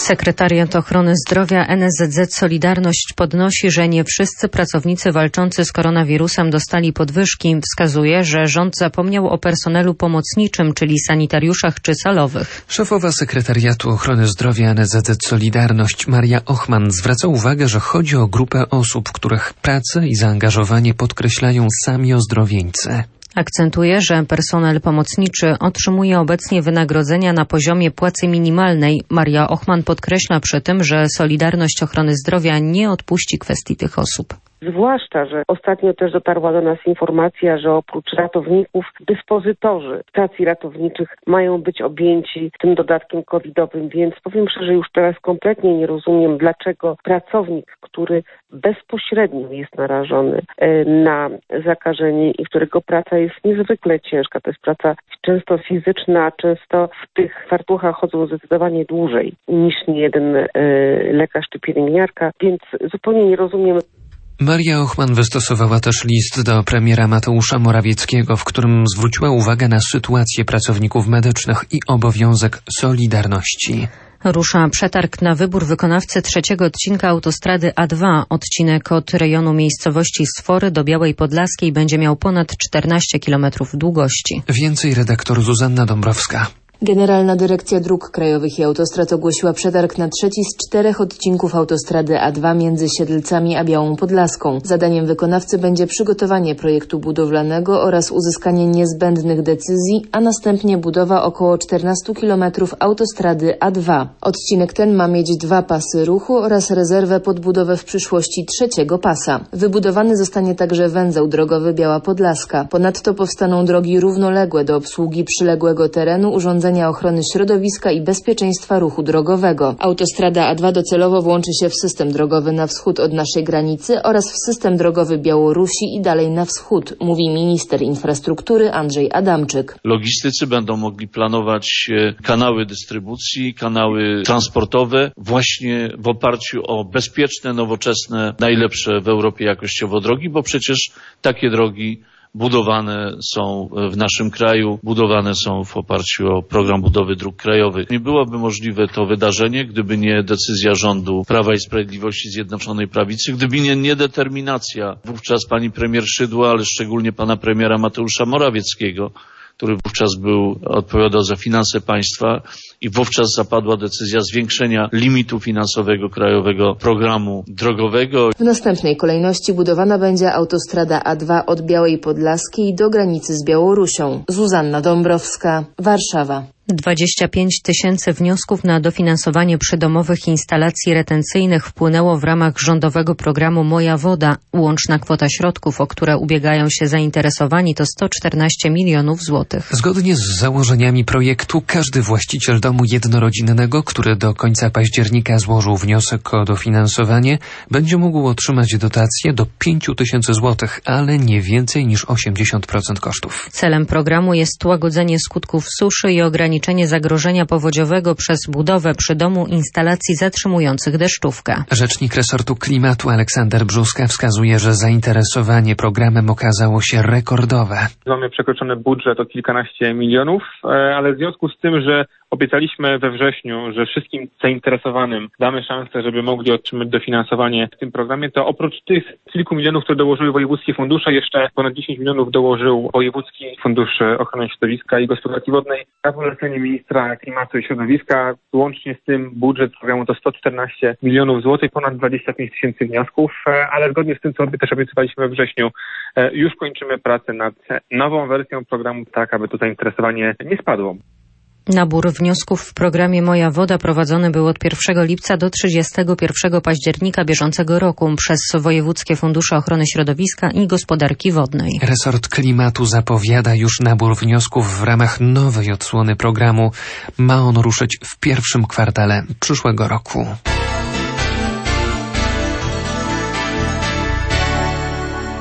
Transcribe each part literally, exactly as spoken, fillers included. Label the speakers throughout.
Speaker 1: Sekretariat Ochrony Zdrowia N S Z Z Solidarność podnosi, że nie wszyscy pracownicy walczący z koronawirusem dostali podwyżki. Wskazuje, że rząd zapomniał o personelu pomocniczym, czyli sanitariuszach czy salowych.
Speaker 2: Szefowa Sekretariatu Ochrony Zdrowia N S Z Z Solidarność Maria Ochman zwraca uwagę, że chodzi o grupę osób, których pracę i zaangażowanie podkreślają sami ozdrowieńcy.
Speaker 1: Akcentuje, że personel pomocniczy otrzymuje obecnie wynagrodzenia na poziomie płacy minimalnej. Maria Ochman podkreśla przy tym, że Solidarność Ochrony Zdrowia nie odpuści kwestii tych osób.
Speaker 3: Zwłaszcza, że ostatnio też dotarła do nas informacja, że oprócz ratowników dyspozytorzy stacji ratowniczych mają być objęci tym dodatkiem covidowym, więc powiem szczerze, już teraz kompletnie nie rozumiem, dlaczego pracownik, który bezpośrednio jest narażony na zakażenie i którego praca jest niezwykle ciężka, to jest praca często fizyczna, często w tych fartuchach chodzą zdecydowanie dłużej niż niejeden lekarz czy pielęgniarka, więc zupełnie nie rozumiem.
Speaker 2: Maria Ochman wystosowała też list do premiera Mateusza Morawieckiego, w którym zwróciła uwagę na sytuację pracowników medycznych i obowiązek solidarności.
Speaker 1: Rusza przetarg na wybór wykonawcy trzeciego odcinka autostrady A dwa. Odcinek od rejonu miejscowości Sfory do Białej Podlaskiej będzie miał ponad czternaście kilometrów długości.
Speaker 2: Więcej redaktor Zuzanna Dąbrowska.
Speaker 4: Generalna Dyrekcja Dróg Krajowych i Autostrad ogłosiła przetarg na trzeci z czterech odcinków autostrady A dwa między Siedlcami a Białą Podlaską. Zadaniem wykonawcy będzie przygotowanie projektu budowlanego oraz uzyskanie niezbędnych decyzji, a następnie budowa około czternastu kilometrów autostrady A dwa. Odcinek ten ma mieć dwa pasy ruchu oraz rezerwę pod budowę w przyszłości trzeciego pasa. Wybudowany zostanie także węzeł drogowy Biała Podlaska. Ponadto powstaną drogi równoległe do obsługi przyległego terenu, urządzenia ochrony środowiska i bezpieczeństwa ruchu drogowego. Autostrada A dwa docelowo włączy się w system drogowy na wschód od naszej granicy oraz w system drogowy Białorusi i dalej na wschód, mówi minister infrastruktury Andrzej Adamczyk.
Speaker 5: Logistycy będą mogli planować kanały dystrybucji, kanały transportowe właśnie w oparciu o bezpieczne, nowoczesne, najlepsze w Europie jakościowo drogi, bo przecież takie drogi budowane są w naszym kraju, budowane są w oparciu o program budowy dróg krajowych. Nie byłoby możliwe to wydarzenie, gdyby nie decyzja rządu Prawa i Sprawiedliwości, Zjednoczonej Prawicy, gdyby nie, nie determinacja wówczas pani premier Szydło, ale szczególnie pana premiera Mateusza Morawieckiego, który wówczas był, odpowiadał za finanse państwa i wówczas zapadła decyzja zwiększenia limitu finansowego krajowego programu drogowego.
Speaker 4: W następnej kolejności budowana będzie autostrada A dwa od Białej Podlaskiej do granicy z Białorusią. Zuzanna Dąbrowska, Warszawa.
Speaker 1: dwadzieścia pięć tysięcy wniosków na dofinansowanie przydomowych instalacji retencyjnych wpłynęło w ramach rządowego programu Moja Woda. Łączna kwota środków, o które ubiegają się zainteresowani, to sto czternaście milionów złotych.
Speaker 2: Zgodnie z założeniami projektu każdy właściciel domu jednorodzinnego, który do końca października złożył wniosek o dofinansowanie, będzie mógł otrzymać dotację do pięć tysięcy złotych, ale nie więcej niż osiemdziesiąt procent kosztów.
Speaker 1: Celem programu jest łagodzenie skutków suszy i ograniczenie zagrożenia powodziowego przez budowę przy domu instalacji zatrzymujących deszczówkę.
Speaker 2: Rzecznik resortu klimatu Aleksander Brzuska wskazuje, że zainteresowanie programem okazało się rekordowe.
Speaker 6: Mamy przekroczony budżet o kilkanaście milionów, ale w związku z tym, że obiecaliśmy we wrześniu, że wszystkim zainteresowanym damy szansę, żeby mogli otrzymać dofinansowanie w tym programie, to oprócz tych kilku milionów, które dołożyły wojewódzkie fundusze, jeszcze ponad dziesięć milionów dołożył Wojewódzki Fundusz Ochrony Środowiska i Gospodarki Wodnej. Na polecenie ministra klimatu i środowiska łącznie z tym budżet programu to sto czternaście milionów złotych, ponad dwadzieścia pięć tysięcy wniosków, ale zgodnie z tym, co też obiecywaliśmy we wrześniu, już kończymy pracę nad nową wersją programu, tak aby to zainteresowanie nie spadło.
Speaker 1: Nabór wniosków w programie Moja Woda prowadzony był od pierwszego lipca do trzydziestego pierwszego października bieżącego roku przez Wojewódzkie Fundusze Ochrony Środowiska i Gospodarki Wodnej.
Speaker 2: Resort Klimatu zapowiada już nabór wniosków w ramach nowej odsłony programu. Ma on ruszyć w pierwszym kwartale przyszłego roku.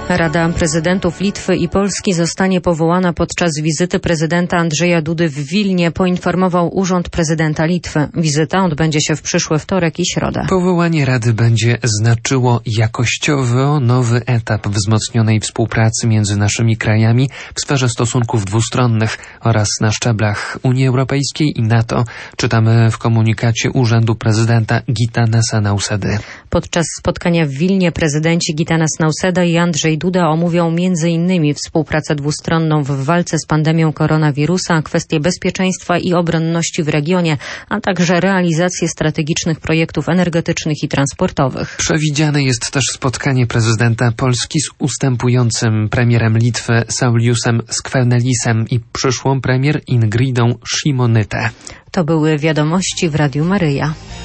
Speaker 1: Rada Prezydentów Litwy i Polski zostanie powołana podczas wizyty prezydenta Andrzeja Dudy w Wilnie, poinformował Urząd Prezydenta Litwy. Wizyta odbędzie się w przyszły wtorek i środę.
Speaker 2: Powołanie Rady będzie znaczyło jakościowo nowy etap wzmocnionej współpracy między naszymi krajami w sferze stosunków dwustronnych oraz na szczeblach Unii Europejskiej i NATO, czytamy w komunikacie Urzędu Prezydenta Gitanasa Nausedy.
Speaker 1: Podczas spotkania w Wilnie prezydenci Gitanas Nauseda i Andrzej Duda omówią między innymi współpracę dwustronną w walce z pandemią koronawirusa, kwestie bezpieczeństwa i obronności w regionie, a także realizację strategicznych projektów energetycznych i transportowych.
Speaker 2: Przewidziane jest też spotkanie prezydenta Polski z ustępującym premierem Litwy Sauliusem Skwernelisem i przyszłą premier Ingridą Šimonytė.
Speaker 1: To były wiadomości w Radiu Maryja.